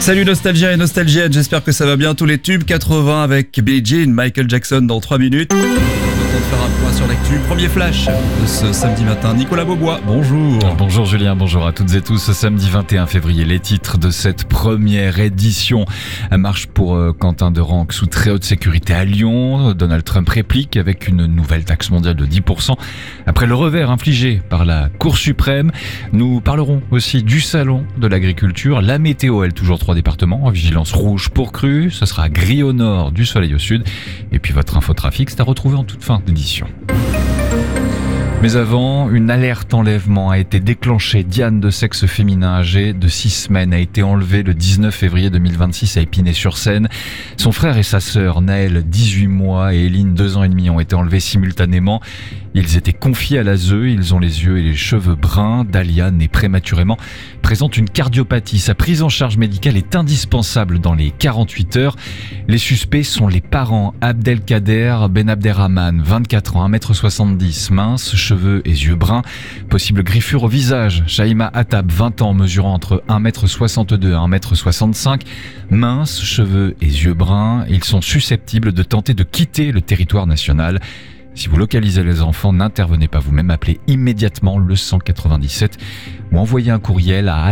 Salut Nostalgia et Nostalgienne, j'espère que ça va bien, tous les tubes 80 avec Billie Jean, Michael Jackson dans 3 minutes. On va faire un point sur l'actu. Premier flash de ce samedi matin. Nicolas Beaubois, bonjour. Bonjour Julien, bonjour à toutes et tous. Ce samedi 21 février, les titres de cette première édition. Marche pour Quentin de Ranc sous très haute sécurité à Lyon. Donald Trump réplique avec une nouvelle taxe mondiale de 10%. Après le revers infligé par la Cour suprême, nous parlerons aussi du salon de l'agriculture. La météo, elle, toujours 3 départements en vigilance rouge pour crue. Ce sera gris au nord, du soleil au sud. Et puis votre infotrafic, c'est à retrouver en toute fin d'édition. Mais avant, une alerte enlèvement a été déclenchée. Diane, de sexe féminin, âgée de 6 semaines, a été enlevée le 19 février 2026 à Épinay-sur-Seine. Son frère et sa sœur, Naël, 18 mois, et Éline, 2 ans et demi, ont été enlevés simultanément. Ils étaient confiés à l'ASE, ils ont les yeux et les cheveux bruns. Dalia, née prématurément, présente une cardiopathie. Sa prise en charge médicale est indispensable dans les 48 heures. Les suspects sont les parents. Abdelkader Benabderrahman, 24 ans, 1m70, mince, cheveux et yeux bruns. Possible griffure au visage. Shaima Attab, 20 ans, mesurant entre 1m62 et 1m65, mince, cheveux et yeux bruns. Ils sont susceptibles de tenter de quitter le territoire national. Si vous localisez les enfants, n'intervenez pas vous-même, appelez immédiatement le 197 ou envoyez un courriel à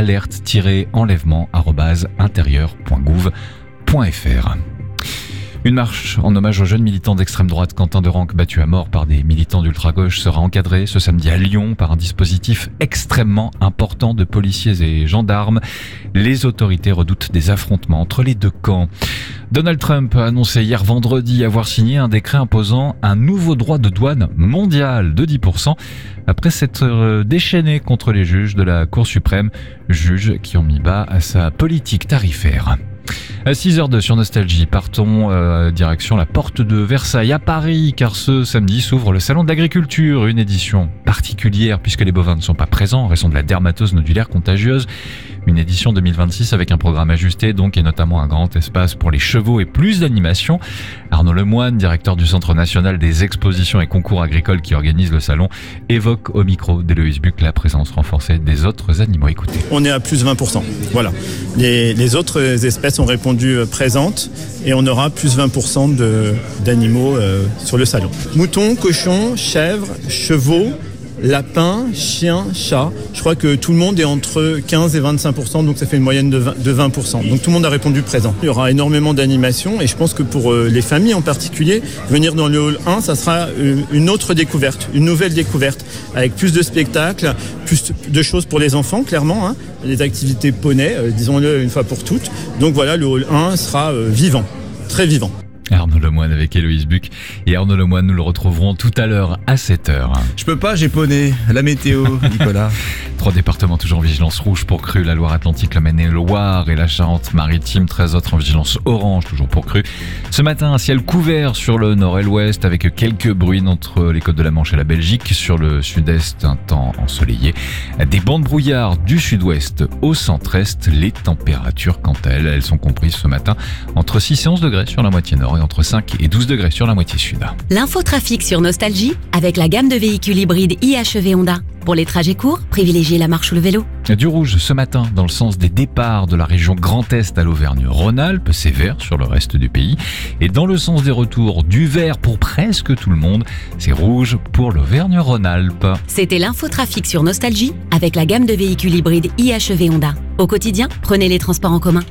alerte-enlèvement@intérieur.gouv.fr. Une marche en hommage au jeune militant d'extrême droite Quentin de Ranc, battu à mort par des militants d'ultra-gauche, sera encadrée ce samedi à Lyon par un dispositif extrêmement important de policiers et gendarmes. Les autorités redoutent des affrontements entre les deux camps. Donald Trump a annoncé hier vendredi avoir signé un décret imposant un nouveau droit de douane mondial de 10% après s'être déchaîné contre les juges de la Cour suprême, juges qui ont mis bas à sa politique tarifaire. À 6h02 sur Nostalgie, partons direction la porte de Versailles à Paris, car ce samedi s'ouvre le salon de l'agriculture, une édition particulière puisque les bovins ne sont pas présents en raison de la dermatose nodulaire contagieuse. Une édition 2026 avec un programme ajusté donc et notamment un grand espace pour les chevaux et plus d'animation. Arnaud Lemoine, directeur du Centre national des expositions et concours agricoles qui organise le salon, évoque au micro d'Héloïse Buc la présence renforcée des autres animaux. Écoutez. On est à plus 20%. Voilà. Les autres espèces ont répondu présentes et on aura plus 20% d'animaux sur le salon. Moutons, cochons, chèvres, chevaux, lapins, chiens, chats. Je crois que tout le monde est entre 15 et 25%, donc ça fait une moyenne de 20%. Donc tout le monde a répondu présent. Il y aura énormément d'animations et je pense que pour les familles en particulier, venir dans le hall 1, ça sera une autre découverte, une nouvelle découverte, avec plus de spectacles, plus de choses pour les enfants, clairement. Les activités poney, disons-le une fois pour toutes. Donc voilà, le hall 1 sera vivant, très vivant. Arnaud Lemoine avec Héloïse Buc. Et Arnaud Lemoine, nous le retrouverons tout à l'heure à 7h. Je peux pas, j'ai poney. La météo, Nicolas. 3 départements toujours en vigilance rouge pour crue, la Loire-Atlantique, la Maine-et-Loire et la Charente-Maritime. 13 autres en vigilance orange, toujours pour crue. Ce matin, un ciel couvert sur le nord et l'ouest avec quelques bruines entre les côtes de la Manche et la Belgique. Sur le sud-est, un temps ensoleillé. Des bancs de brouillard du sud-ouest au centre-est. Les températures, quant à elles, elles sont comprises ce matin entre 6 et 11 degrés sur la moitié nord et entre 5 et 12 degrés sur la moitié sud. L'infotrafic sur Nostalgie avec la gamme de véhicules hybrides IHEV Honda. Pour les trajets courts, privilégiez la marche ou le vélo. Du rouge ce matin dans le sens des départs de la région Grand Est à l'Auvergne-Rhône-Alpes, c'est vert sur le reste du pays. Et dans le sens des retours, du vert pour presque tout le monde, c'est rouge pour l'Auvergne-Rhône-Alpes. C'était l'infotrafic sur Nostalgie avec la gamme de véhicules hybrides IHEV Honda. Au quotidien, prenez les transports en commun.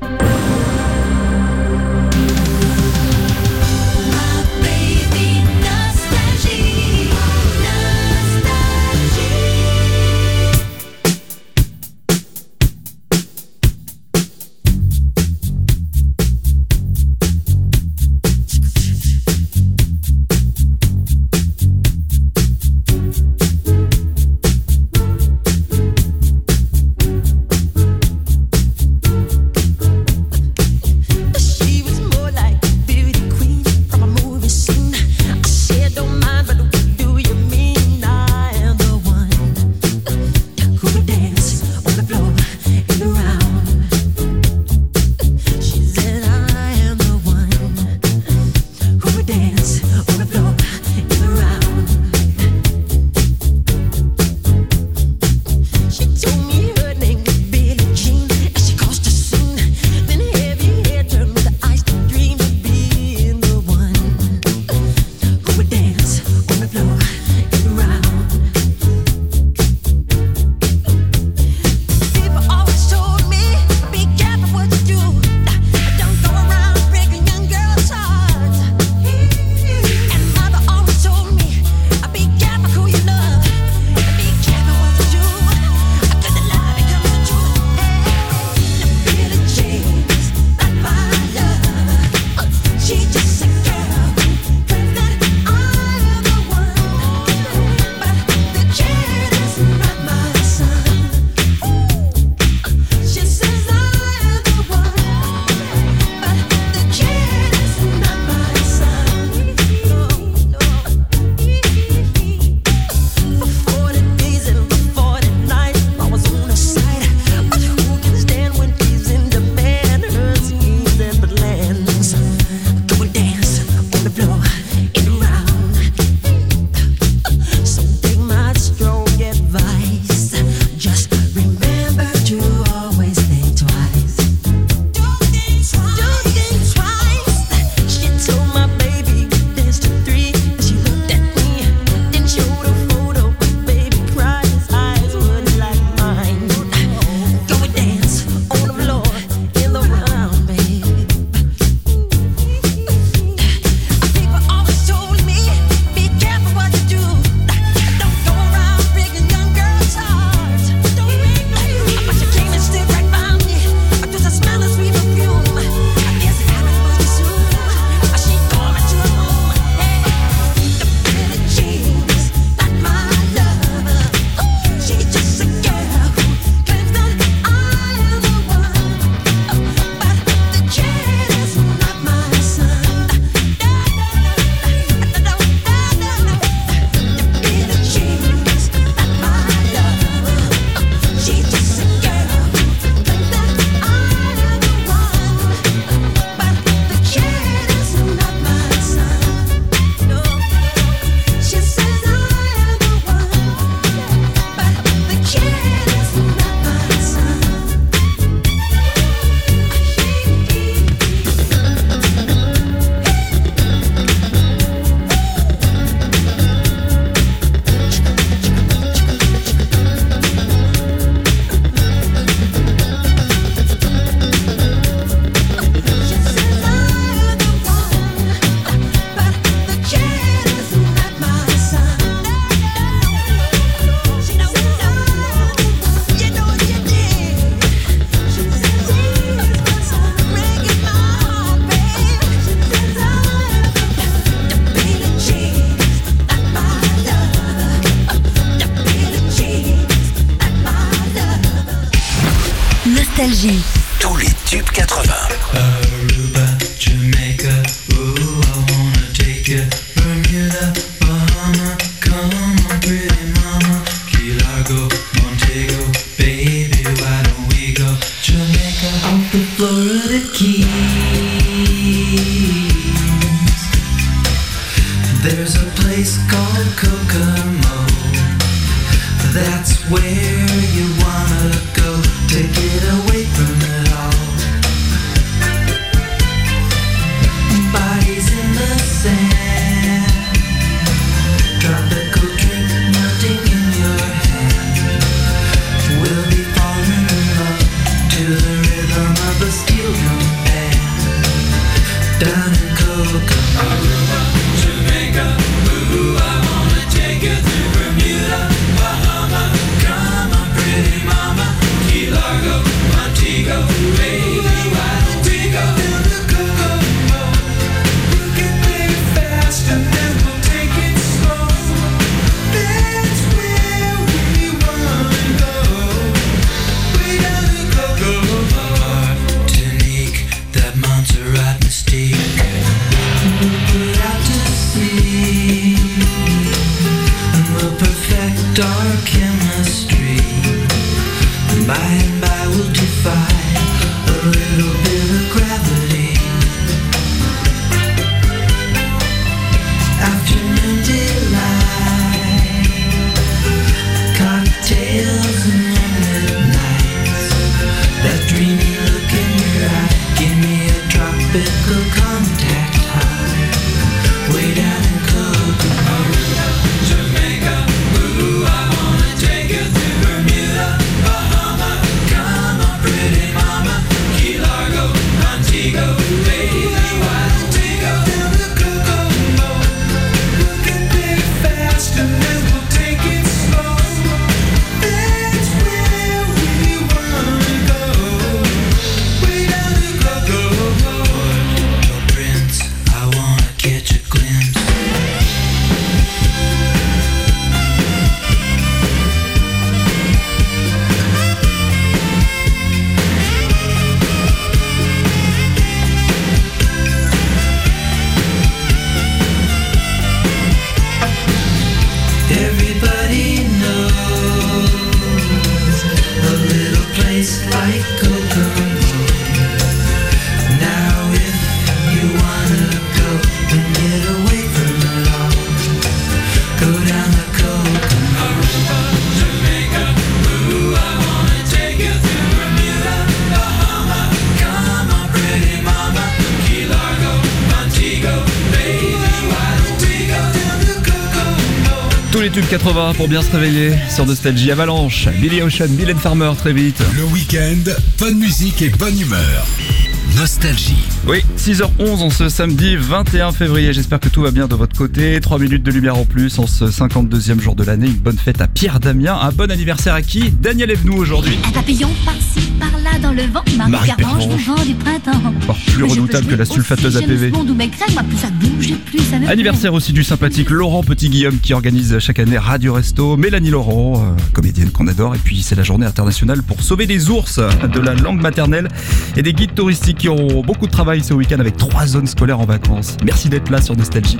There's a place called Kokomo. That's where you wanna go to get away from it all. Bodies in the sand, tropical drink melting in your hand. We'll be falling in love to the rhythm of a steel drum band. Down in Kokomo, Jamaica, ooh, I wanna take you to Bermuda, Bahama, come on pretty mama, Key Largo, Montego, baby, why don't we go down to Kokomo? We can play it fast and then we'll take it slow. That's where we wanna go, way down to Kokomo. Martinique, that Montserrat mystique. We'll put out to sea and we'll perfect our chemistry. By and by we'll defy a little bit of gravity. Afternoon delight, cocktails and moonlit nights. That dreamy look in your eye, give me a tropical contact high. Way down in Kokomo, Jamaica, ooh, I wanna take you to Bermuda, Bahama, come on pretty mama, Key Largo, Montego, baby, why don't we go down to Kokomo? We can play it fast and then we'll take it slow. That's where we wanna go, way down to Kokomo. Your prince, I wanna catch a glimpse. Everybody knows a little place like Kokomo. Now if you wanna go and get away from it all, go down to Kokomo. Jamaica, ooh, I wanna take you to Bermuda, Bahama, come on pretty mama, Key Largo, Montego, baby, why don't we go down to Kokomo? Tous les tubes 80 pour bien se réveiller sur Nostalgie. Avalanche, Billy Ocean, Mylène Farmer très vite. Le week-end, bonne musique et bonne humeur. Nostalgie. Oui, 6h11 en ce samedi 21 février. J'espère que tout va bien de votre côté. 3 minutes de lumière en plus en ce 52e jour de l'année. Une bonne fête à Pierre Damien. Un bon anniversaire à qui? Daniel Evenou aujourd'hui. Un papillon par-ci, par-là dans le vent. Marie Pervenche, Pervenche. du vent du printemps. Encore plus redoutable que la sulfateuse APV. Plus ça bouge, plus ça me Anniversaire aussi du sympathique Laurent Petit-Guillaume qui organise chaque année Radio Resto. Mélanie Laurent, comédienne qu'on adore. Et puis c'est la journée internationale pour sauver les ours de la langue maternelle et des guides touristiques qui auront beaucoup de travail ce week-end avec 3 zones scolaires en vacances. Merci d'être là sur Nostalgie.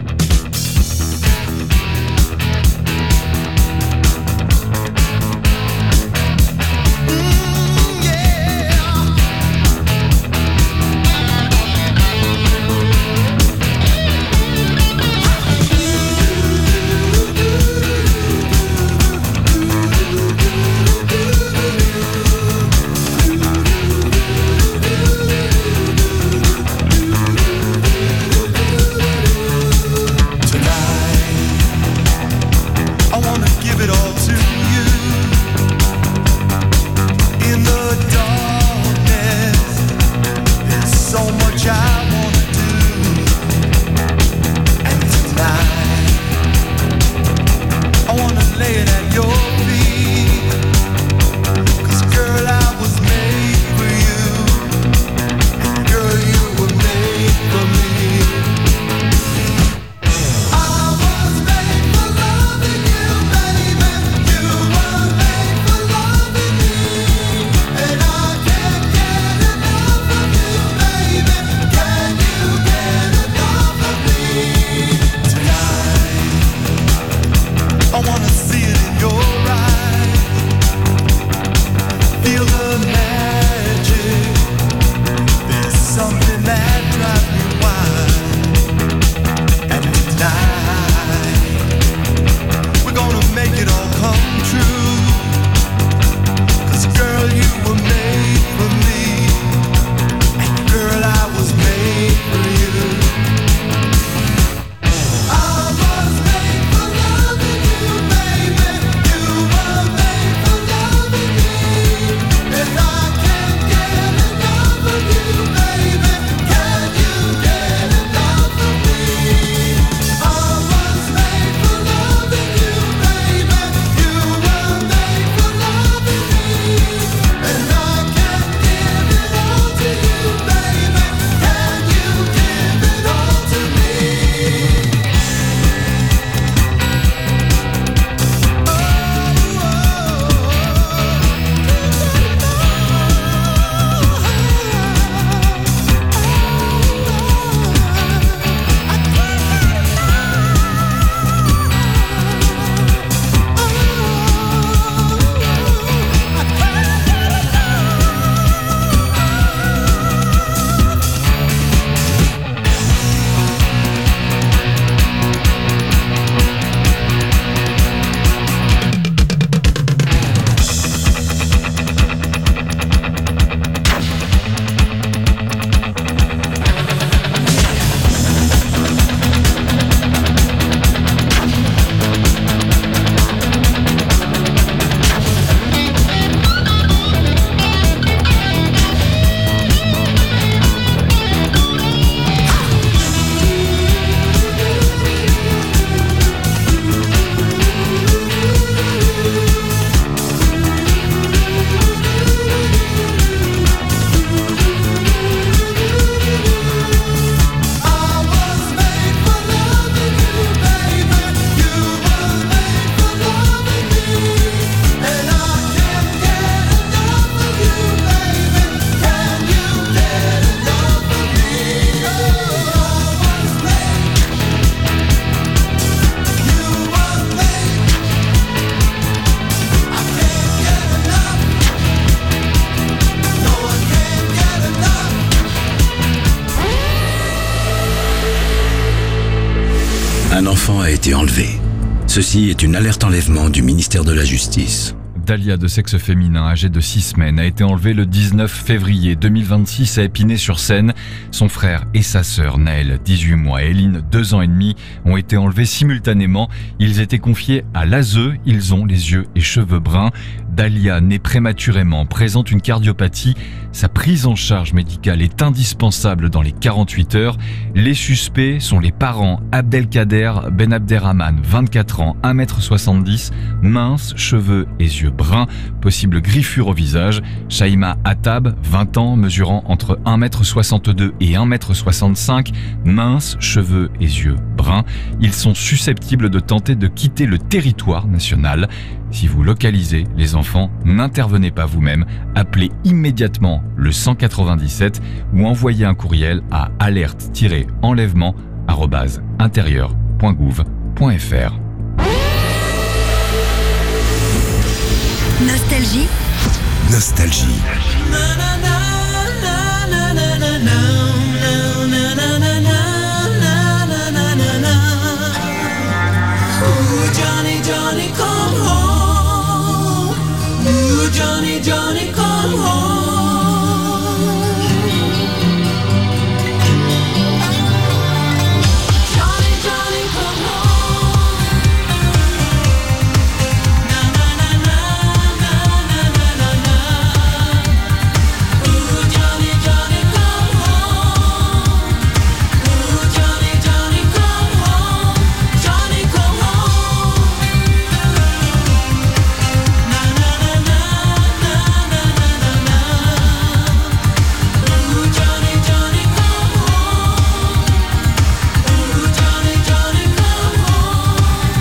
Un enfant a été enlevé. Ceci est une alerte enlèvement du ministère de la Justice. Dalia, de sexe féminin, âgée de 6 semaines, a été enlevée le 19 février 2026 à Épinay-sur-Seine. Son frère et sa sœur, Naël, 18 mois, et Eline, 2 ans et demi, ont été enlevés simultanément. Ils étaient confiés à l'ASE. Ils ont les yeux et cheveux bruns. Dalia, née prématurément, présente une cardiopathie. Sa prise en charge médicale est indispensable dans les 48 heures. Les suspects sont les parents Abdelkader Ben Abderrahman, 24 ans, 1m70, mince, cheveux et yeux bruns, possible griffure au visage. Shaima Attab, 20 ans, mesurant entre 1m62 et 1m65, mince, cheveux et yeux bruns. Ils sont susceptibles de tenter de quitter le territoire national. Si vous localisez les enfants, n'intervenez pas vous-même, appelez immédiatement le 197 ou envoyez un courriel à alerte-enlèvement@intérieur.gouv.fr. Nostalgie. Nostalgie. Johnny, Johnny, come home. Ooh, Johnny, Johnny, come home. Johnny, Johnny, come home. Na na na na na na na na na. Ooh, Johnny, Johnny, come home. Ooh, Johnny, Johnny, come home. Johnny, come home. Na na na na na na na na na. Ooh, Johnny, Johnny, come home. Ooh, Johnny, Johnny, come home.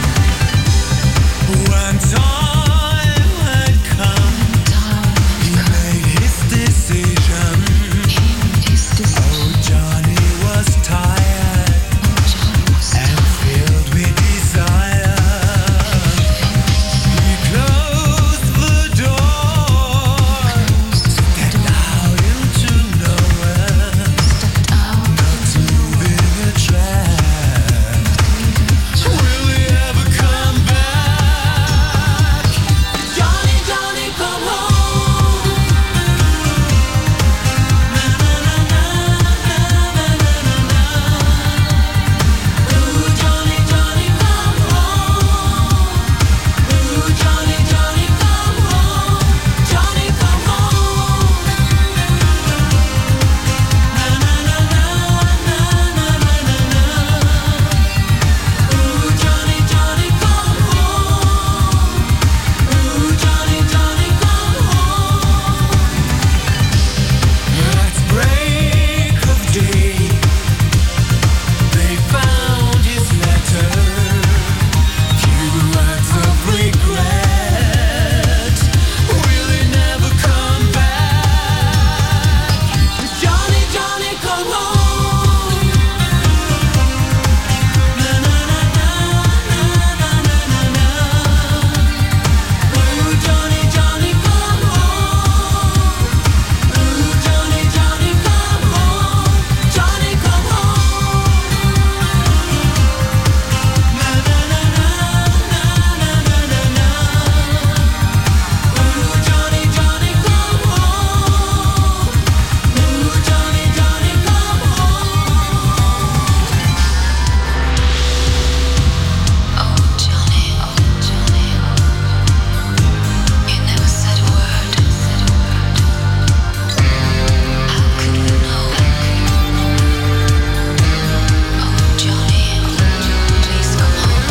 When time had come, he made his decision. Oh, Johnny was tired and filled with desire. He closed the door, stepped out into nowhere, not moving a track. Will he ever come back? Johnny, Johnny, come home. Na na na na na na na na na. Ooh, Johnny, Johnny, come home. Ooh, Johnny, Johnny, come home. Johnny, come home. Na na na na na na na na na. Ooh, Johnny, Johnny, come home. Ooh, Johnny, Johnny, come home. At break of day, they found his letter. Few words of regret. Will he never come back? Johnny, Johnny, come home. Na na na na na na na na na. Ooh, Johnny, Johnny, come home. Ooh, Johnny, Johnny, come home. Johnny, come home. Na na na na na na na na na. Ooh, Johnny, Johnny, come home. Ooh, Johnny, Johnny, come home. Oh, Johnny, you never said a word. How could we know? Oh, Johnny, please come home.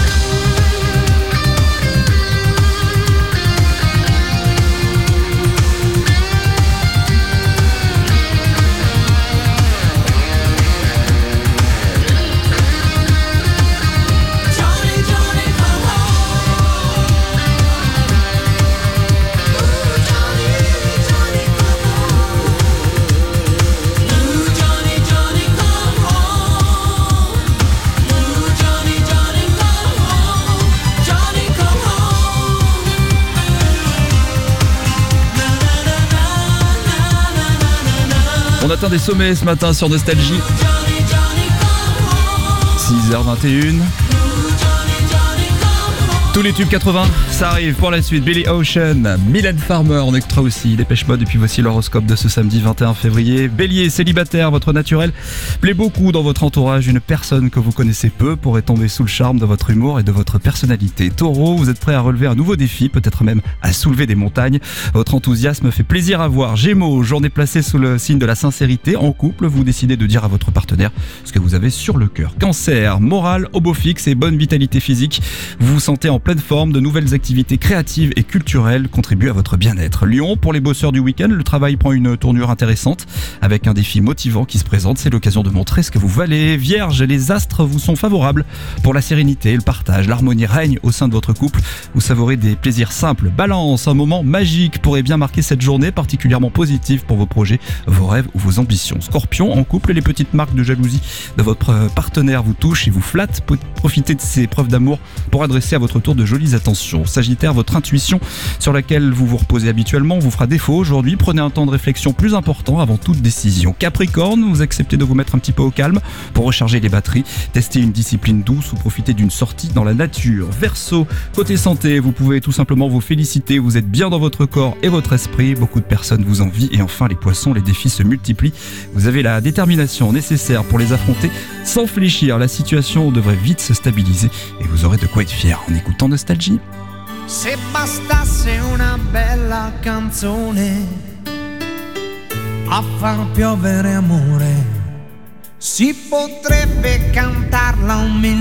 Johnny, Johnny, come home. Ooh, Johnny, Johnny, come home. Ooh, Johnny, Johnny, come home. Ooh, Johnny, Johnny, come home. Johnny, come home. Na na na na na na na na. On atteint des sommets ce matin sur Nostalgie. Johnny, Johnny, come home. 6h21. Tous les tubes 80, ça arrive pour la suite. Billy Ocean, Mylène Farmer en extra aussi, Dépêche Mode, et puis voici l'horoscope de ce samedi 21 février. Bélier, célibataire, votre naturel plaît beaucoup dans votre entourage. Une personne que vous connaissez peu pourrait tomber sous le charme de votre humour et de votre personnalité. Taureau, vous êtes prêt à relever un nouveau défi, peut-être même à soulever des montagnes. Votre enthousiasme fait plaisir à voir. Gémeaux, journée placée sous le signe de la sincérité. En couple, vous décidez de dire à votre partenaire ce que vous avez sur le cœur. Cancer, morale au beau fixe et bonne vitalité physique. Vous vous sentez en pleine forme, de nouvelles activités créatives et culturelles contribuent à votre bien-être. Lion, pour les bosseurs du week-end, le travail prend une tournure intéressante avec un défi motivant qui se présente. C'est l'occasion de montrer ce que vous valez. Vierge, les astres vous sont favorables pour la sérénité, le partage, l'harmonie règne au sein de votre couple. Vous savourez des plaisirs simples. Balance, un moment magique pourrait bien marquer cette journée, particulièrement positive pour vos projets, vos rêves ou vos ambitions. Scorpion, en couple, les petites marques de jalousie de votre partenaire vous touchent et vous flattent. Profitez de ces preuves d'amour pour adresser à votre tour de jolies attentions. Sagittaire, votre intuition sur laquelle vous vous reposez habituellement vous fera défaut aujourd'hui. Prenez un temps de réflexion plus important avant toute décision. Capricorne, vous acceptez de vous mettre un petit peu au calme pour recharger les batteries, tester une discipline douce ou profiter d'une sortie dans la nature. Verseau, côté santé, vous pouvez tout simplement vous féliciter. Vous êtes bien dans votre corps et votre esprit. Beaucoup de personnes vous envient. Et enfin, les poissons, les défis se multiplient. Vous avez la détermination nécessaire pour les affronter sans fléchir. La situation devrait vite se stabiliser et vous aurez de quoi être fier en écoutant Nostalgie. Se bastasse una bella canzone a far piovere amore, si potrebbe cantarla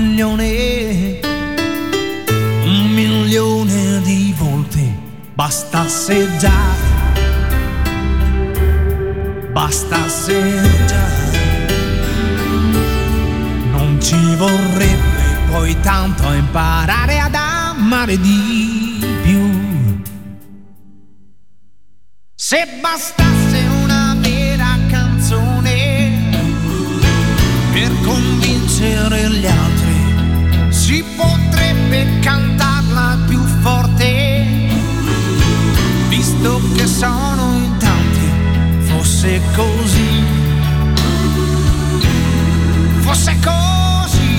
1.000.000 di volte. Bastasse già non ci vorrebbe poi tanto a imparare ad amare di più. Se bastasse una vera canzone per convincere gli altri, si potrebbe cantarla più forte, visto che sono in tanti. Fosse così, fosse così,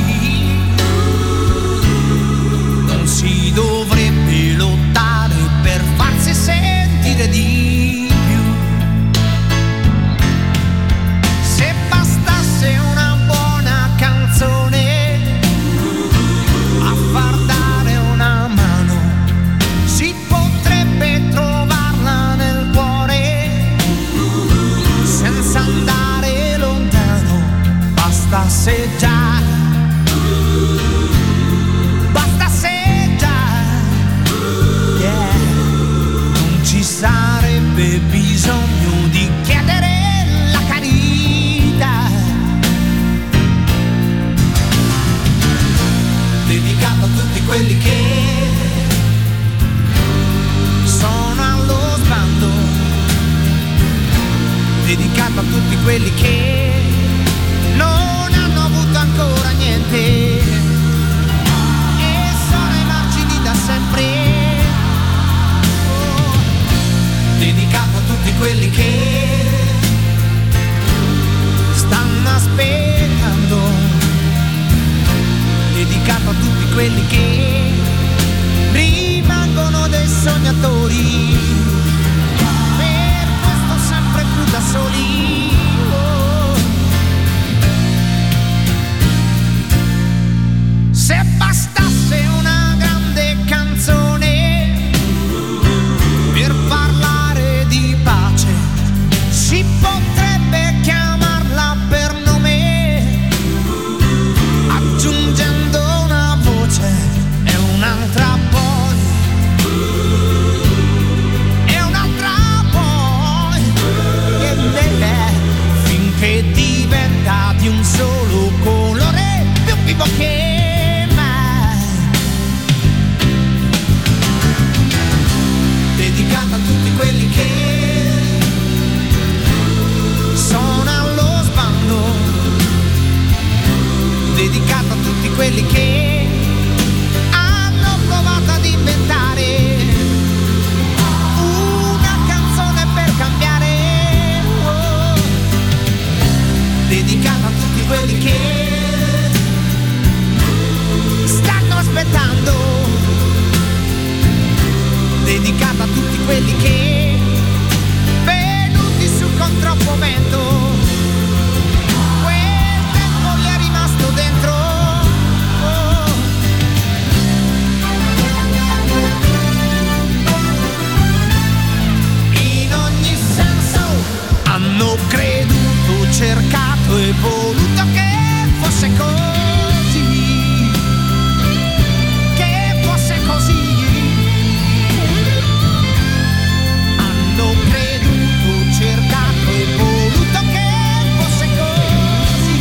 non si dovrebbe lottare per farsi sentire di più. Se bastasse una buona canzone a far dare una mano, si potrebbe trovarla nel cuore senza andare lontano. Bastasse già, non ci sarebbe bisogno di chiedere la carità. Dedicato a tutti quelli che sono allo sbando, dedicato a tutti quelli che non hanno avuto ancora niente e sono ai margini da sempre. Dedicato a tutti quelli che stanno aspettando, dedicato a tutti quelli che rimangono dei sognatori, per questo sempre più da soli. Se bastasse una grande canzone per parlare di pace, si potrebbe chiamarla per nome, aggiungendo una voce e un'altra poi, e un'altra poi, finché diventa di un solo colore, più vivo che dedicato a tutti quelli che sono allo sbando, dedicato a tutti quelli che hanno provato ad inventare una canzone per cambiare, dedicato a tutti quelli che quelli che venuti su con troppo vento, quel tempo gli è rimasto dentro. In ogni senso hanno creduto, cercato e voluto che fosse così, che fosse così. Hanno creduto, cercato e voluto che fosse così.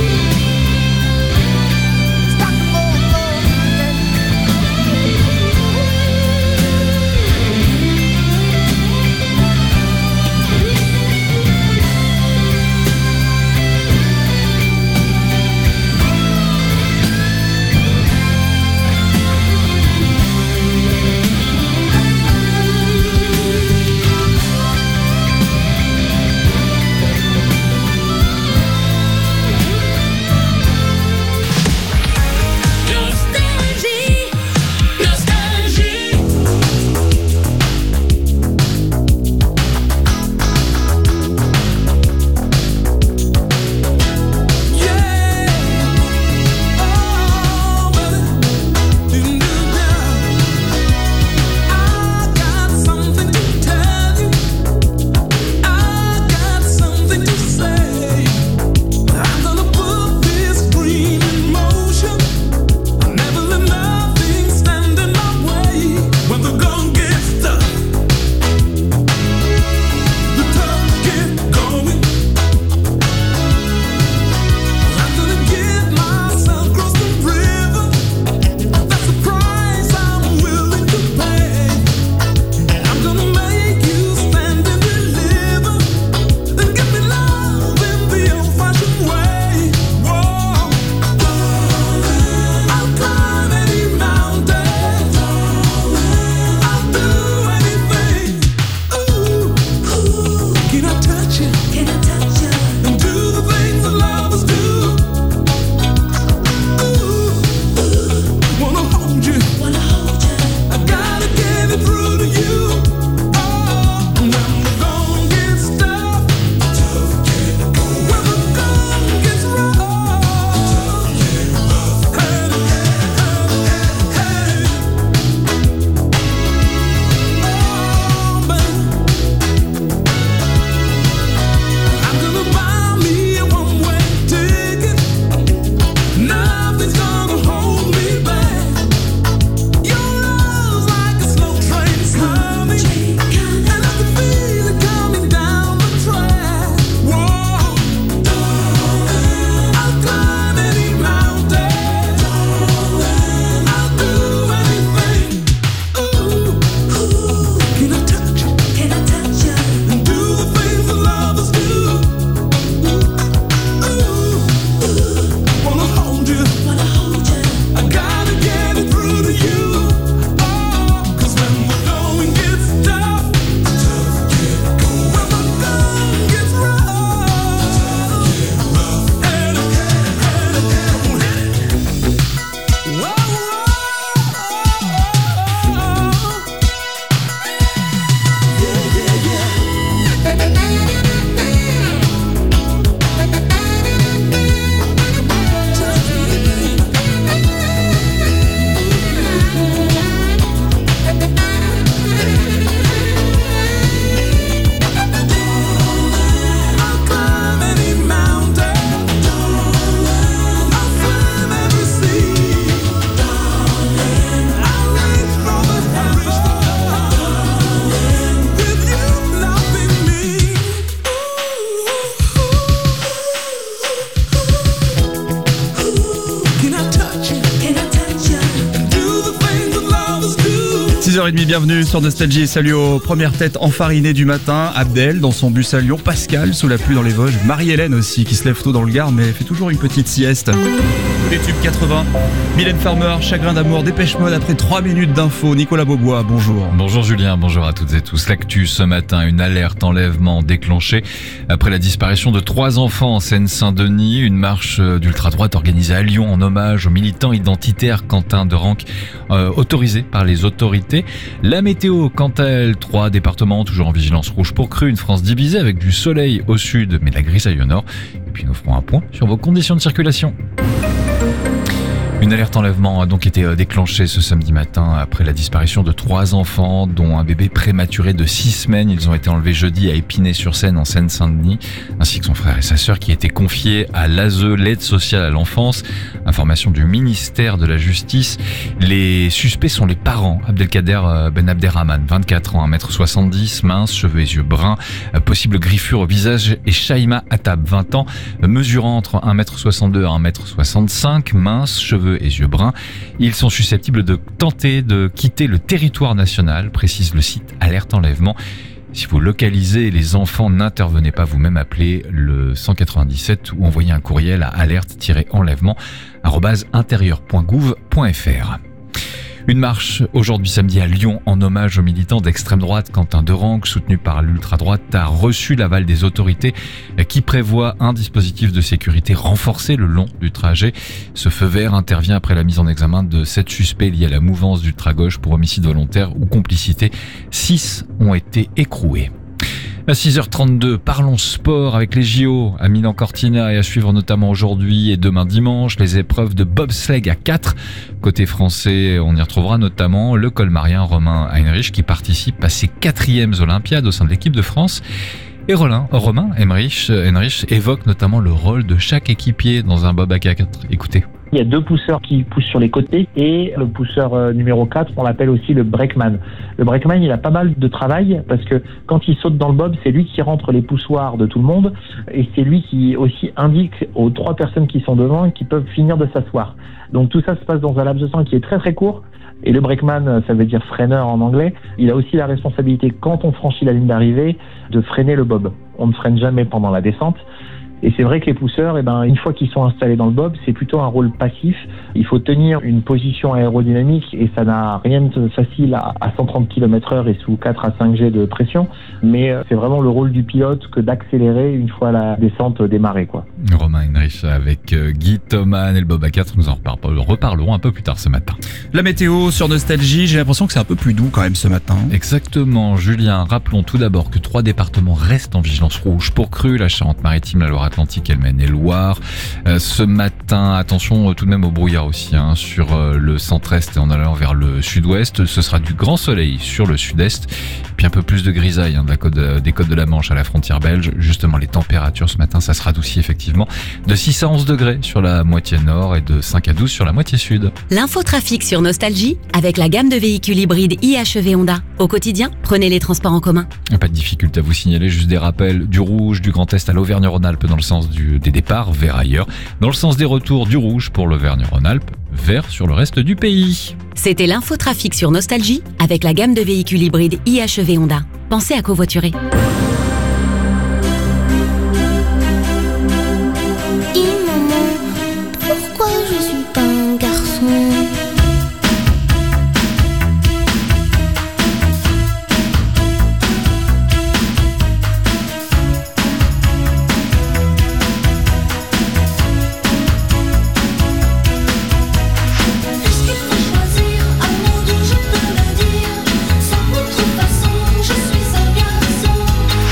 Bienvenue sur Nostalgie. Salut aux premières têtes enfarinées du matin. Abdel dans son bus à Lyon. Pascal sous la pluie dans les Vosges. Marie-Hélène aussi qui se lève tôt dans le Gard mais fait toujours une petite sieste. Les tubes 80. Mylène Farmer, Chagrin d'amour, Dépêche Mode après 3 minutes d'infos. Nicolas Beaubois, bonjour. Bonjour Julien, bonjour à toutes et tous. L'actu ce matin, une alerte enlèvement déclenchée après la disparition de 3 enfants en Seine-Saint-Denis. Une marche d'ultra-droite organisée à Lyon en hommage au militant identitaire Quentin Derenc, autorisée par les autorités. La météo, quant à elle, 3 départements toujours en vigilance rouge pour crue, une France divisée avec du soleil au sud mais de la grisaille au nord. Et puis nous ferons un point sur vos conditions de circulation. Une alerte enlèvement a donc été déclenchée ce samedi matin après la disparition de 3 enfants, dont un bébé prématuré de 6 semaines. Ils ont été enlevés jeudi à Épinay-sur-Seine, en Seine-Saint-Denis, ainsi que son frère et sa sœur qui étaient confiés à l'ASE, l'aide sociale à l'enfance. Information du ministère de la Justice. Les suspects sont les parents. Abdelkader Ben Abderrahman, 24 ans, 1m70, mince, cheveux et yeux bruns, possible griffure au visage, et Shaima Attab, 20 ans, mesurant entre 1m62 et 1m65, mince, cheveux et yeux bruns. Ils sont susceptibles de tenter de quitter le territoire national, précise le site Alerte Enlèvement. Si vous localisez les enfants, n'intervenez pas vous-même, appelez le 197 ou envoyez un courriel à alerte-enlèvement@intérieur.gouv.fr. Une marche aujourd'hui samedi à Lyon en hommage aux militants d'extrême droite. Quentin Derengue, soutenu par l'ultra-droite, a reçu l'aval des autorités qui prévoit un dispositif de sécurité renforcé le long du trajet. Ce feu vert intervient après la mise en examen de 7 suspects liés à la mouvance d'ultra-gauche pour homicide volontaire ou complicité. 6 ont été écroués. À 6h32, parlons sport avec les JO à Milan-Cortina et à suivre notamment aujourd'hui et demain dimanche les épreuves de bobsleigh à 4. Côté français, on y retrouvera notamment le colmarien Romain Heinrich qui participe à ses 4e Olympiades au sein de l'équipe de France. Et Romain Heinrich évoque notamment le rôle de chaque équipier dans un bob à 4. Écoutez. Il y a 2 pousseurs qui poussent sur les côtés et le pousseur numéro 4, on l'appelle aussi le brakeman. Le brakeman, il a pas mal de travail parce que quand il saute dans le bob, c'est lui qui rentre les poussoirs de tout le monde et c'est lui qui aussi indique aux 3 personnes qui sont devant qui peuvent finir de s'asseoir. Donc tout ça se passe dans un laps de temps qui est très très court. Et le brakeman, ça veut dire freineur en anglais, il a aussi la responsabilité quand on franchit la ligne d'arrivée de freiner le bob. On ne freine jamais pendant la descente. Et c'est vrai que les pousseurs, une fois qu'ils sont installés dans le bob, c'est plutôt un rôle passif. Il faut tenir une position aérodynamique et ça n'a rien de facile à 130 km/h et sous 4 à 5 G de pression. Mais c'est vraiment le rôle du pilote que d'accélérer une fois la descente démarrée, quoi. Romain Heinrich avec Guy Thoman et le bob à 4, nous en reparlerons un peu plus tard ce matin. La météo sur Nostalgie, j'ai l'impression que c'est un peu plus doux quand même ce matin. Exactement, Julien. Rappelons tout d'abord que 3 départements restent en vigilance rouge pour crue, la Charente-Maritime, la Loire-Atlantique, elle Maine et Loire. Ce matin, attention tout de même au brouillard aussi sur le centre-est et en allant vers le sud-ouest. Ce sera du grand soleil sur le sud-est, puis un peu plus de grisaille des côtes de la Manche à la frontière belge. Justement, les températures ce matin, ça se radoucit effectivement de 6 à 11 degrés sur la moitié nord et de 5 à 12 sur la moitié sud. L'infotrafic sur Nostalgie avec la gamme de véhicules hybrides IHEV Honda. Au quotidien, prenez les transports en commun. Pas de difficulté à vous signaler, juste des rappels du rouge du Grand Est à l'Auvergne-Rhône-Alpes dans le sens des départs, vert ailleurs. Dans le sens des retours, du rouge pour l'Auvergne-Rhône-Alpes, vert sur le reste du pays. C'était l'infotrafic sur Nostalgie avec la gamme de véhicules hybrides IHEV Honda. Pensez à covoiturer. Maman, pourquoi je suis pas un garçon ? Je suis un garçon.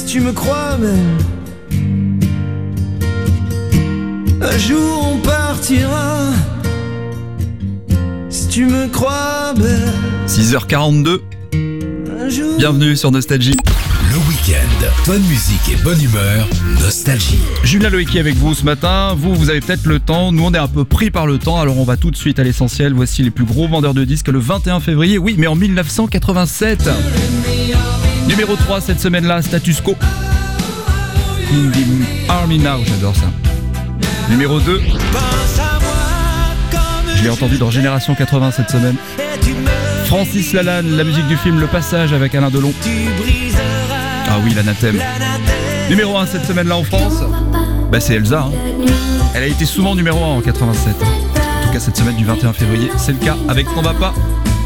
tu me crois même. Un jour on partira. Si tu me crois belle. 6h42. Bienvenue sur Nostalgie. Le week-end, bonne musique et bonne humeur, Nostalgie. Julien Loïki avec vous ce matin. Vous avez peut-être le temps. Nous, on est un peu pris par le temps. Alors, on va tout de suite à l'essentiel. Voici les plus gros vendeurs de disques le 21 février. Oui, mais en 1987. Numéro 3 cette semaine-là, Status Quo. In the Army Now, j'adore ça. Numéro 2. Je l'ai entendu dans Génération 80 cette semaine. Francis Lalanne, la musique du film Le Passage avec Alain Delon. Ah oui, l'anathème. Numéro 1 cette semaine-là en France, c'est Elsa. Elle a été souvent numéro 1 en 87. En tout cas, cette semaine du 21 février, c'est le cas avec T'en vas pas.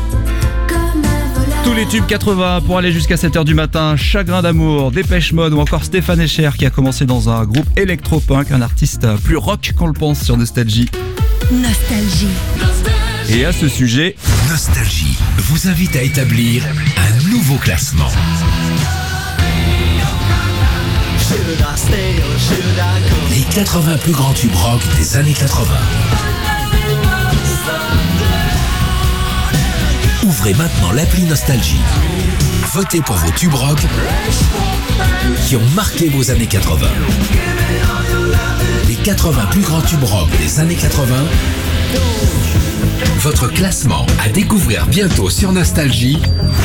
Tous les tubes 80 pour aller jusqu'à 7h du matin. Chagrin d'amour, Dépêche Mode ou encore Stéphane Echer qui a commencé dans un groupe électropunk, un artiste plus rock qu'on le pense sur Nostalgie. Nostalgie. Et à ce sujet, Nostalgie vous invite à établir un nouveau classement. Les 80 plus grands tubes rock des années 80. Ouvrez maintenant l'appli Nostalgie. Votez pour vos tubes rock qui ont marqué vos années 80. Les 80 plus grands tubes rock des années 80. Votre classement à découvrir bientôt sur Nostalgie.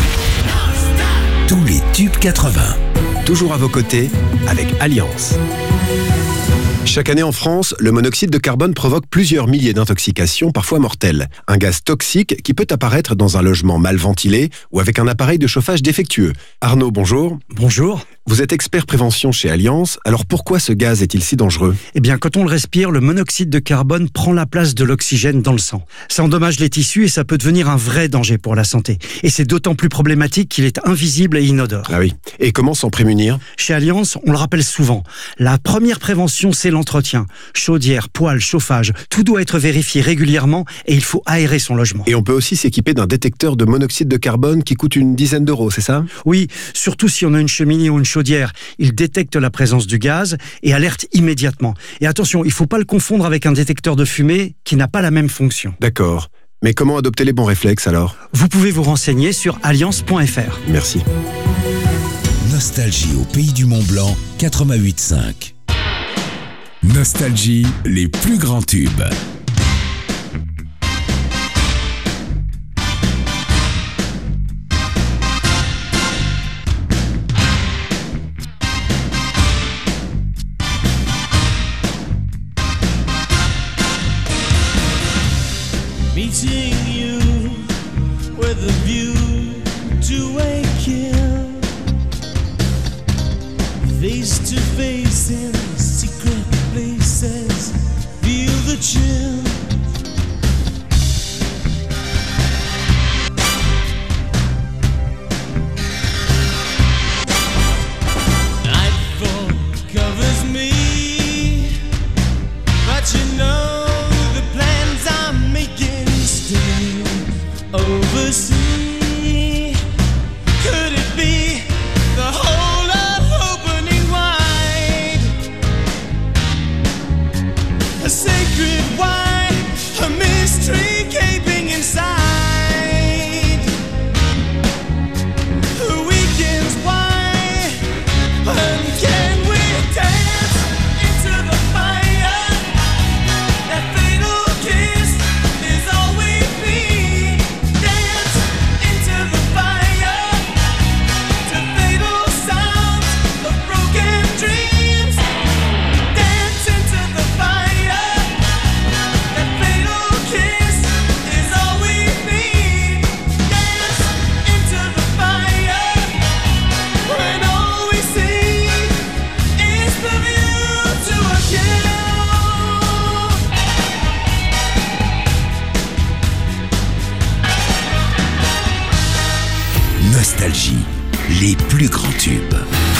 Tous les tubes 80. Toujours à vos côtés avec Alliance. Chaque année en France, le monoxyde de carbone provoque plusieurs milliers d'intoxications, parfois mortelles. Un gaz toxique qui peut apparaître dans un logement mal ventilé ou avec un appareil de chauffage défectueux. Arnaud, bonjour. Bonjour. Vous êtes expert prévention chez Alliance, alors pourquoi ce gaz est-il si dangereux ? Eh bien, quand on le respire, le monoxyde de carbone prend la place de l'oxygène dans le sang. Ça endommage les tissus et ça peut devenir un vrai danger pour la santé. Et c'est d'autant plus problématique qu'il est invisible et inodore. Ah oui. Et comment s'en prémunir ? Chez Alliance, on le rappelle souvent. La première prévention, c'est l'entretien. Chaudière, poêle, chauffage, tout doit être vérifié régulièrement et il faut aérer son logement. Et on peut aussi s'équiper d'un détecteur de monoxyde de carbone qui coûte une dizaine d'euros, c'est ça ? Oui, surtout si on a une cheminée ou une chaudière. Il détecte la présence du gaz et alerte immédiatement. Et attention, il ne faut pas le confondre avec un détecteur de fumée qui n'a pas la même fonction. D'accord. Mais comment adopter les bons réflexes alors ? Vous pouvez vous renseigner sur alliance.fr. Merci. Nostalgie au pays du Mont Blanc, 88.5. Nostalgie, les plus grands tubes. Meeting you with a view to a kill. Face to face in secret places. Feel the chill. Nightfall covers me, but you know overseas. Could it be the whole of opening wide? A sacred wine, a mystery gaping inside. The weekend's wine, when can we dance into the fire? That fatal kiss is all we need. Nostalgie, les plus grands tubes.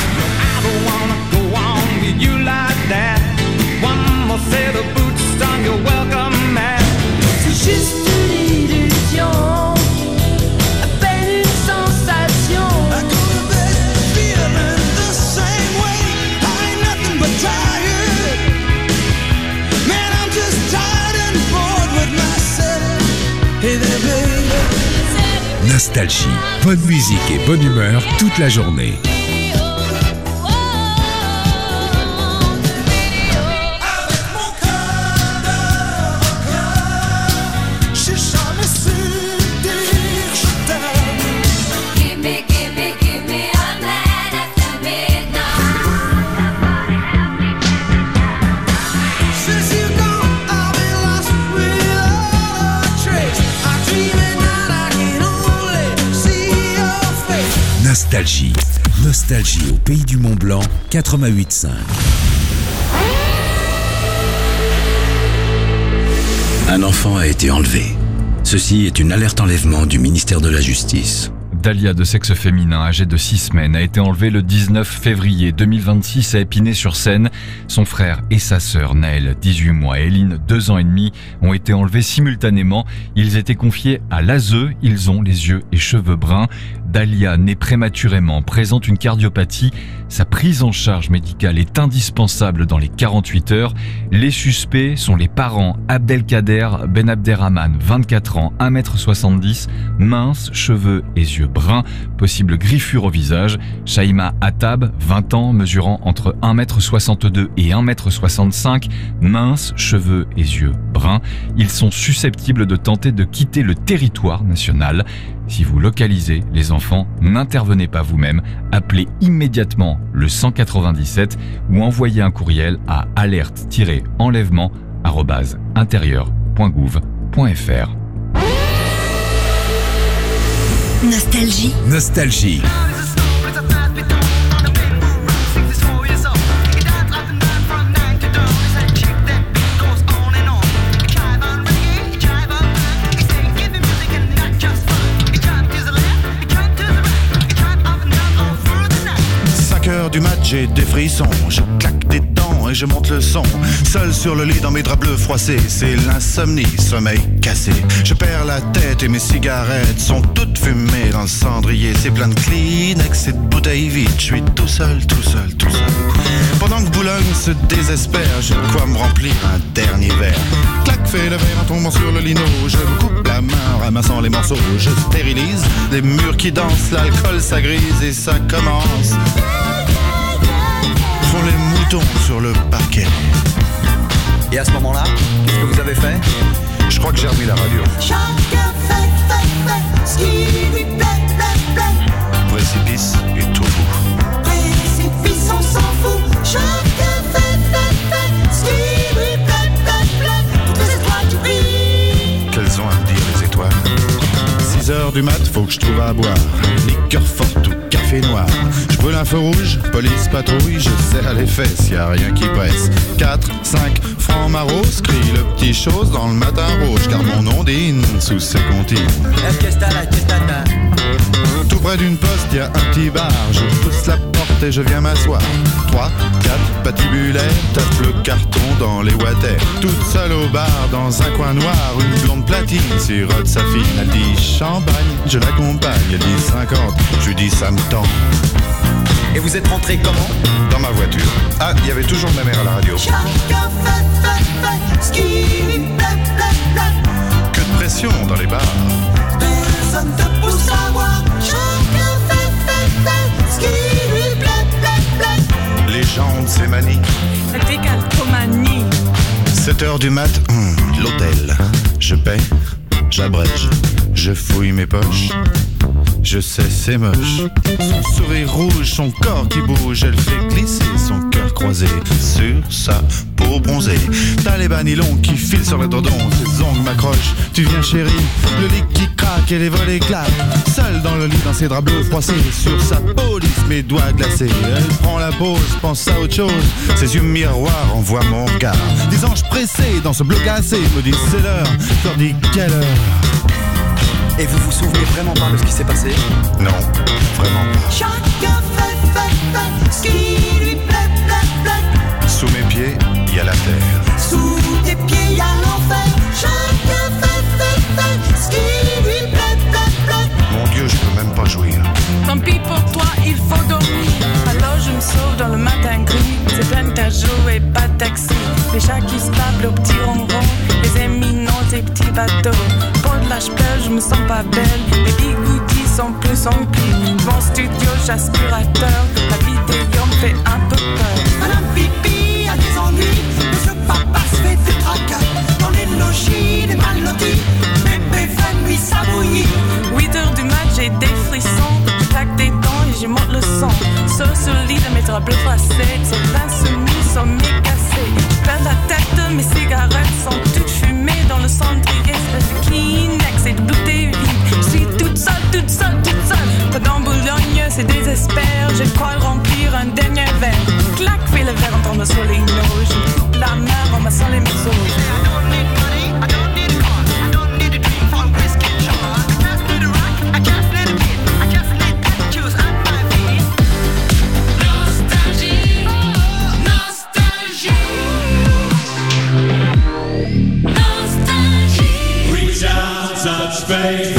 C'est juste une illusion, à peine une sensation. I go to bed feeling the same Nostalgie. Bonne musique et bonne humeur toute la journée. Nostalgie. Nostalgie au pays du Mont Blanc, 88.5. Un enfant a été enlevé. Ceci est une alerte enlèvement du ministère de la Justice. Dalia, de sexe féminin, âgée de 6 semaines, a été enlevée le 19 février 2026 à Épinay-sur-Seine. Son frère et sa sœur, Naël, 18 mois, et Eline, 2 ans et demi, ont été enlevés simultanément. Ils étaient confiés à l'ASE. Ils ont les yeux et cheveux bruns. Dalia, née prématurément, présente une cardiopathie. Sa prise en charge médicale est indispensable dans les 48 heures. Les suspects sont les parents Abdelkader Ben Abderrahman, 24 ans, 1m70, mince, cheveux et yeux bruns, possible griffure au visage. Shaima Attab, 20 ans, mesurant entre 1m62 et 1m65, mince, cheveux et yeux bruns. Ils sont susceptibles de tenter de quitter le territoire national. Si vous localisez les enfants, n'intervenez pas vous-même, appelez immédiatement le 197 ou envoyez un courriel à alerte-enlèvement@intérieur.gouv.fr. Nostalgie. Nostalgie. Du match, j'ai des frissons, je claque des dents et je monte le son. Seul sur le lit dans mes draps bleus froissés, c'est l'insomnie, sommeil cassé. Je perds la tête et mes cigarettes sont toutes fumées dans le cendrier. C'est plein de Kleenex et de bouteilles vides, je suis tout seul. Pendant que Boulogne se désespère, j'ai de quoi me remplir un dernier verre. Clac, fais le verre en tombant sur le lino. Je me coupe la main en ramassant les morceaux. Je stérilise les murs qui dansent, l'alcool ça grise et ça commence. Font les moutons sur le parquet. Et à ce moment-là, qu'est-ce que vous avez fait? Je crois que j'ai remis la radio. Chacun fait ce qui lui plaît. Précipice et tout bout. Précipice, on s'en fout. Chacun fait ce qui lui plaît. Toutes les étoiles qui brillent. Qu'elles ont à me dire les étoiles? 6h du mat, faut que je trouve à boire. Liqueur forte ou café noir. Je brûle un feu rouge, police patrouille, je serre les fesses, y a rien qui presse. 4, 5 francs maros, crie le petit chose dans le matin rouge, car mon ondine sous ses comptines. Tout près d'une poste, y a un petit bar, je pousse la porte et je viens m'asseoir. 3, 4 patibulaires, tape le carton dans les water. Toute seule au bar, dans un coin noir, une blonde platine sirote sa fille. Elle dit champagne, je l'accompagne, elle dit 50, je lui dis ça me tend. Et vous êtes rentré comment? Dans ma voiture. Ah, il y avait toujours ma mère à la radio. Chacun fait ce qui lui plaît. Que de pression dans les bars. Personne te pousse à boire. Chacun fait ce qui lui plaît. Les gens de ces manies. La décalcomanie. 7h du mat, l'hôtel. Je paie, j'abrège, je fouille mes poches. Je sais, c'est moche. Son sourire rouge, son corps qui bouge, elle fait glisser son cœur croisé sur sa peau bronzée. T'as les bas nylons qui filent sur le dodon, ses ongles m'accrochent. Tu viens chérie, le lit qui craque et les volets claquent. Seule dans le lit, dans ses draps bleus froissés, sur sa peau lisse, mes doigts glacés. Elle prend la pause, pense à autre chose. Ses yeux miroirs envoient mon regard. Des anges pressés dans ce bleu glacé me disent c'est l'heure. Je leur dis quelle heure. Et vous vous souvenez vraiment pas de ce qui s'est passé? Non, vraiment pas. Chacun fait ce qui lui plaît. Sous mes pieds, il y a la terre. Sous tes pieds, il y a l'enfer. Chacun fait ce qui lui plaît. Mon Dieu, je peux même pas jouir. Tant pis pour toi, il faut dormir. Alors je me sauve dans le matin gris. C'est plein à jouer, pas de taxi. Les chats qui se tapent au petit ronron. Les éminents, des petits bateaux. Pour de l'âge pleure, je me sens pas belle. Les bigoudis sont plus en plus. Mon studio, j'aspirateur, la vidéo me fait un peu peur. Madame Pipi a des ennuis, monsieur Papa se fait des tracas. Dans les logis, des mal lotis, bébé fait nuit ça bouillit. 8h du mat, j'ai des frissons, je claque des dents et je monte le son. Sauf sur le lit de mes draps bleus froissés, sur 20 semis, sur mes cassés. Je perds la tête, mes cigarettes sont toutes fumées dans le cendrier. C'est de Kleenex et de bouteilles vides. Je suis toute seule, toute seule, toute seule. Pas dans Boulogne, c'est désespère. Je crois remplir un dernier verre. Clac, fais le verre en tombant sur les noix. Je me coupe la main en massant les morceaux. Touch faith.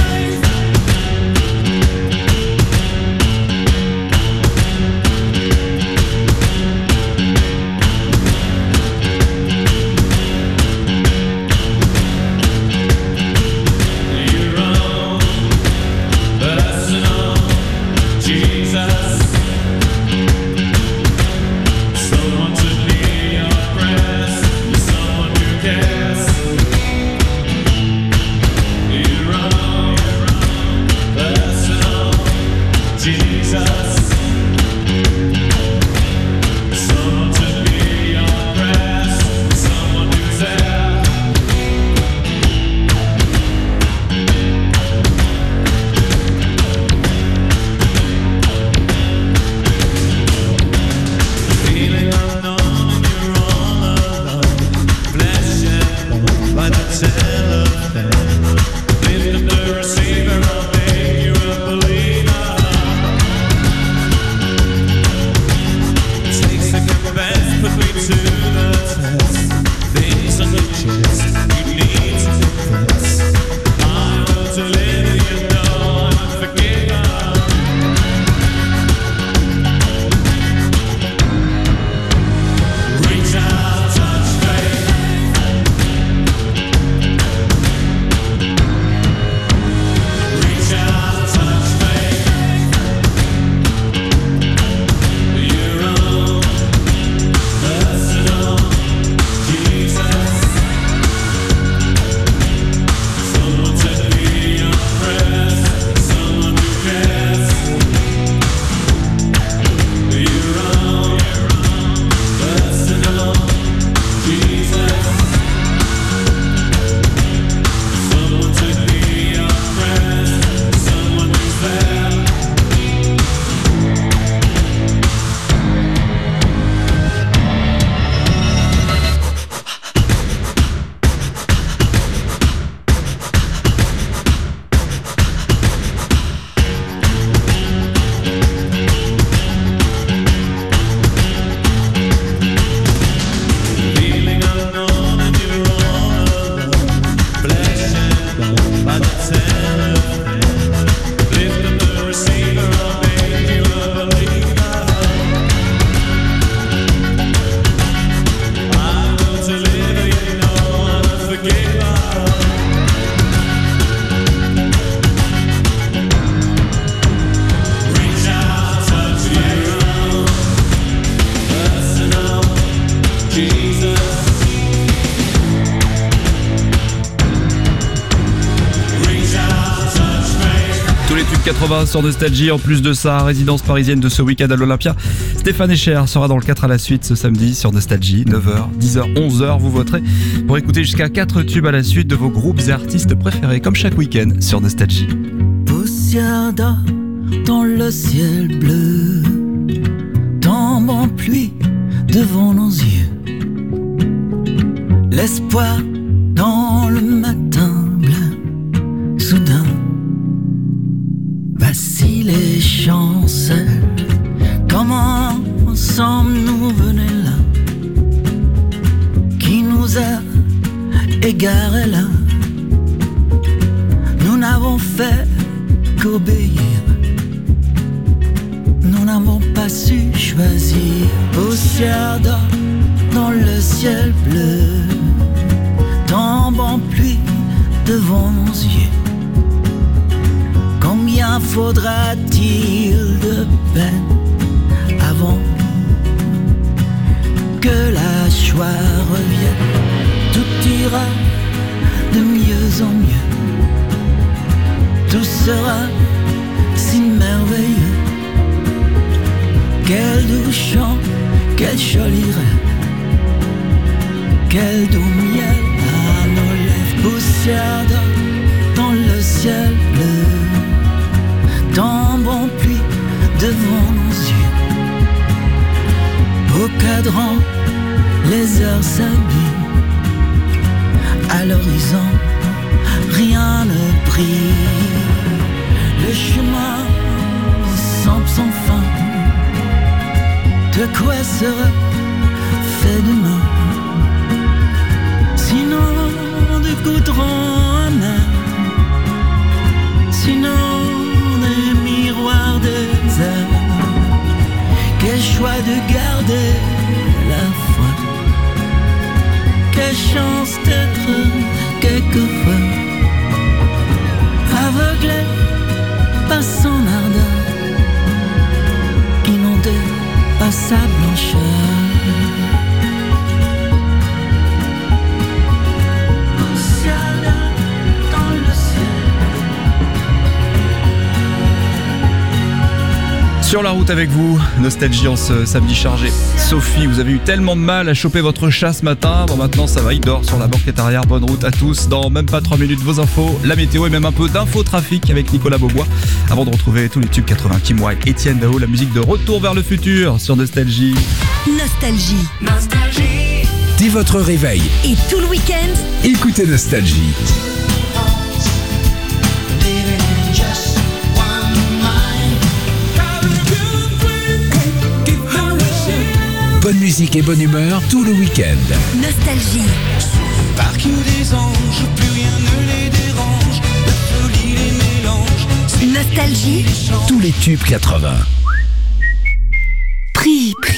tube 80 sur Nostalgie. En plus de ça, résidence parisienne de ce week-end à l'Olympia, Stéphane Echer sera dans le 4 à la suite ce samedi sur Nostalgie. 9h, 10h, 11h, vous voterez pour écouter jusqu'à 4 tubes à la suite de vos groupes et artistes préférés, comme chaque week-end sur Nostalgie. Poussière d'or dans le ciel bleu, tombe en pluie devant nos yeux. L'espoir dans le matin blanc, soudain vacille et chancelle. Comment sommes-nous venus là? Qui nous a égarés là? Nous n'avons fait qu'obéir. Nous n'avons pas su choisir. Poussière d'or dans le ciel bleu, tombe en pluie devant nos yeux. Combien faudra-t-il de peine avant que la joie revienne? Tout ira de mieux en mieux, tout sera si merveilleux. Quel doux chant, quel joli rêve, quel doux miel à nos lèvres. Poussière d'or dans le ciel bleu, tombant pluie devant nos yeux. Au cadran, les heures s'abîment, à l'horizon, rien ne brille. Le chemin semble sans fin, de quoi sera fait demain? Sinon de goudron amer, sinon des miroirs déserts. Quel choix de garder la foi, quelle chance d'être quelquefois aveuglé par son ardeur, inondé par sa blancheur. Sur la route avec vous, nostalgie en ce samedi chargé. Sophie, vous avez eu tellement de mal à choper votre chat ce matin. Bon, maintenant ça va, il dort sur la banquette arrière. Bonne route à tous. Dans même pas 3 minutes, vos infos, la météo et même un peu d'infotrafic avec Nicolas Beaubois. Avant de retrouver tous les tubes 80, Kim Wilde, Etienne Dao, la musique de Retour vers le futur sur Nostalgie. Nostalgie. Nostalgie. Dès votre réveil et tout le week-end, écoutez Nostalgie. Bonne musique et bonne humeur tout le week-end. Nostalgie. Parc des anges, plus rien ne les dérange. La folie les mélange. Nostalgie. Tous les tubes 80. Prix